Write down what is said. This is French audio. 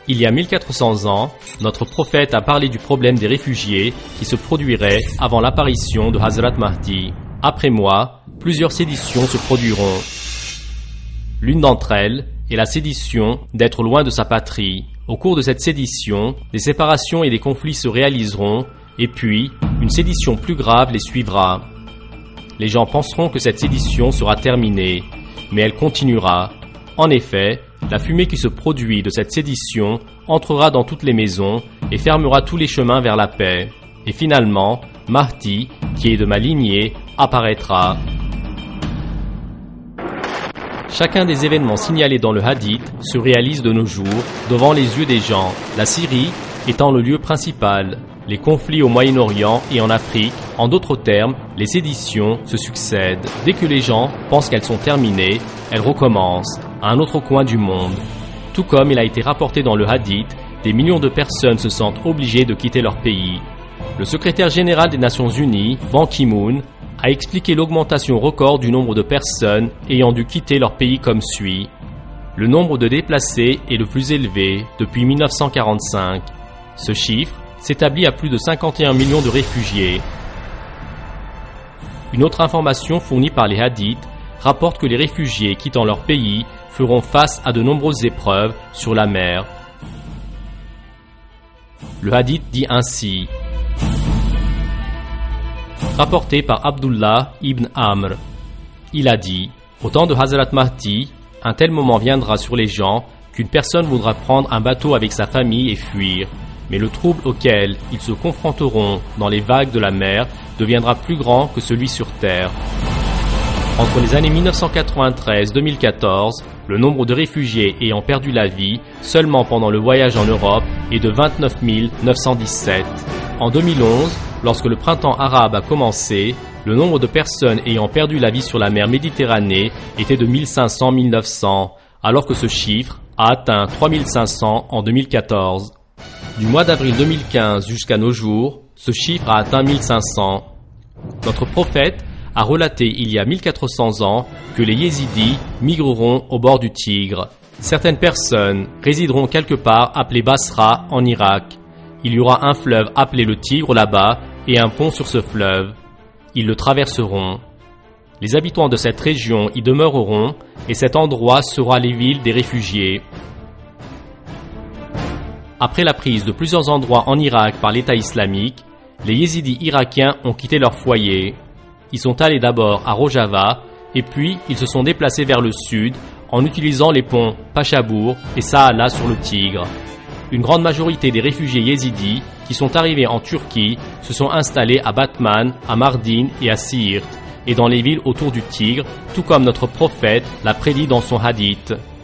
Il y a 1400 ans, notre prophète a parlé du problème des réfugiés qui se produirait avant l'apparition de Hazrat Mahdi. Après moi, plusieurs séditions se produiront. L'une d'entre elles est la sédition d'être loin de sa patrie. Au cours de cette sédition, des séparations et des conflits se réaliseront, et puis, une sédition plus grave les suivra. Les gens penseront que cette sédition sera terminée, mais elle continuera. En effet, la fumée qui se produit de cette sédition entrera dans toutes les maisons et fermera tous les chemins vers la paix. Et finalement, Mahdi, qui est de ma lignée, apparaîtra. Chacun des événements signalés dans le hadith se réalise de nos jours devant les yeux des gens, la Syrie étant le lieu principal. Les conflits au Moyen-Orient et en Afrique, en d'autres termes, les séditions se succèdent. Dès que les gens pensent qu'elles sont terminées, elles recommencent à un autre coin du monde. Tout comme il a été rapporté dans le hadith, des millions de personnes se sentent obligées de quitter leur pays. Le secrétaire général des Nations Unies, Ban Ki-moon, a expliqué l'augmentation record du nombre de personnes ayant dû quitter leur pays comme suit. Le nombre de déplacés est le plus élevé depuis 1945. Ce chiffre s'établit à plus de 51 millions de réfugiés. Une autre information fournie par les hadiths rapporte que les réfugiés quittant leur pays feront face à de nombreuses épreuves sur la mer. Le hadith dit ainsi. Rapporté par Abdullah ibn Amr. Il a dit, au temps de Hazrat Mahdi, un tel moment viendra sur les gens qu'une personne voudra prendre un bateau avec sa famille et fuir. Mais le trouble auquel ils se confronteront dans les vagues de la mer deviendra plus grand que celui sur terre. Entre les années 1993-2014, le nombre de réfugiés ayant perdu la vie seulement pendant le voyage en Europe est de 29 917. En 2011, lorsque le printemps arabe a commencé, le nombre de personnes ayant perdu la vie sur la mer Méditerranée était de 1500-1900, alors que ce chiffre a atteint 3500 en 2014. Du mois d'avril 2015 jusqu'à nos jours, ce chiffre a atteint 1500. Notre prophète a relaté il y a 1400 ans que les Yézidis migreront au bord du Tigre. Certaines personnes résideront quelque part appelé Basra en Irak. Il y aura un fleuve appelé le Tigre là-bas et un pont sur ce fleuve. Ils le traverseront. Les habitants de cette région y demeureront et cet endroit sera les villes des réfugiés. Après la prise de plusieurs endroits en Irak par l'État islamique, les Yézidis irakiens ont quitté leur foyer. Ils sont allés d'abord à Rojava et puis ils se sont déplacés vers le sud en utilisant les ponts Pachabour et Saala sur le Tigre. Une grande majorité des réfugiés yézidis qui sont arrivés en Turquie se sont installés à Batman, à Mardin et à Siirt et dans les villes autour du Tigre, tout comme notre prophète l'a prédit dans son hadith.